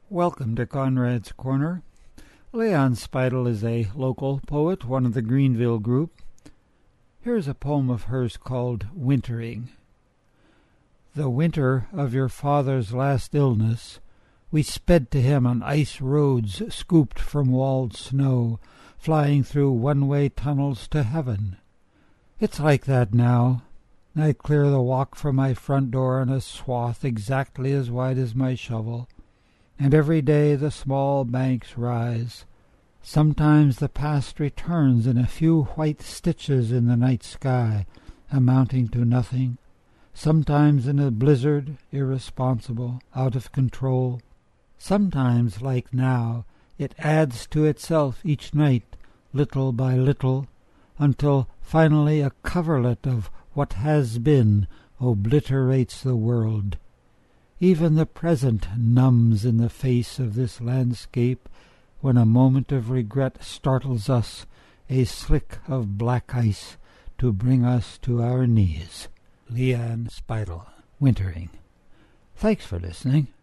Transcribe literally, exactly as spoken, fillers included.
Welcome to Conrad's Corner. Leon Speidel is a local poet, one of the Greenville group. Here's a poem of hers called Wintering. The winter of your father's last illness, we sped to him on ice roads scooped from walled snow, flying through one-way tunnels to heaven. It's like that now. I clear the walk from my front door in a swath exactly as wide as my shovel, and every day the small banks rise. Sometimes the past returns in a few white stitches in the night sky, amounting to nothing. Sometimes in a blizzard, irresponsible, out of control. Sometimes, like now, it adds to itself each night, little by little, until finally a coverlet of what has been obliterates the world. Even the present numbs in the face of this landscape when a moment of regret startles us, a slick of black ice to bring us to our knees. Leon Speidel, Wintering. Thanks for listening.